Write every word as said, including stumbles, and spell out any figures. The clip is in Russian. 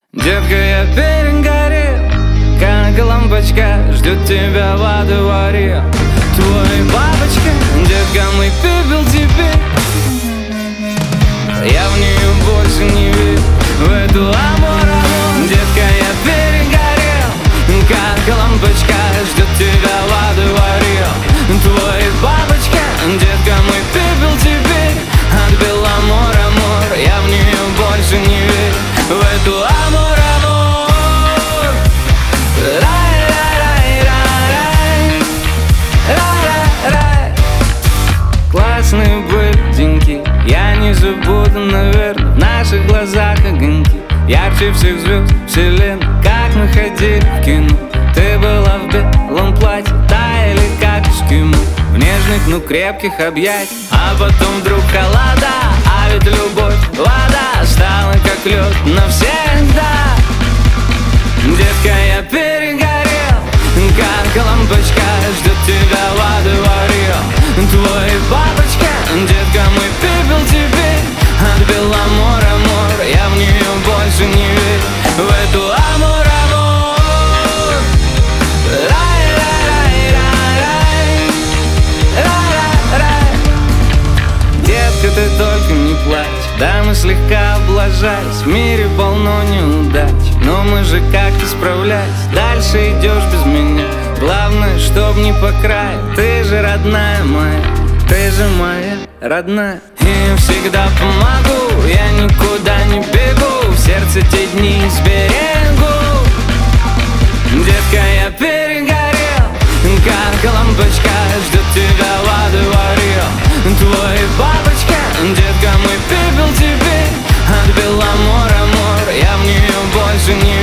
Детка, я перегорел, как лампочка ждет тебя во дворе. Твой бабочка, детка, мой пепел теперь. Я в нее больше не верю, в эту амор-амор. Детка, я перегорел, как лампочка ждет тебя во дворе. Твой бабочка, детка, мой пепел теперь. Отбил амор-амор, я в нее больше не верю, в эту амор-амор. Рай-рай-рай-рай-рай. Классные были деньки, я не забуду, наверное. В наших глазах огоньки ярче всех звезд вселенной. Как мы ходили в кино, ты была в белом платье, таяли как эскимо в нежных, но крепких объятиях. А потом вдруг холода, а ведь любовь вода стала как лед навсегда. Детка, я перегорел, как лампочка ждет тебя во дворе. Твой бабочка, детка, мой пепел теперь. Отбил амор-амор, я в нее больше не верю, в эту амор-амор. Рай-рай-рай-рай-рай. Детка, ты только не плачь, да мы слегка облажались. В мире полно неудач, но мы же как-то справлялись. Дальше идешь без меня, главное, чтоб не по краю. Ты же родная моя, ты же моя родная. И всегда помогу, я никуда не бегу, в сердце те дни сберегу. Детка, я перегорел, как лампочка ждет тебя во дворе. Твой бабочка, детка, мой пепел теперь. Отбил амор-амор, я в нее больше не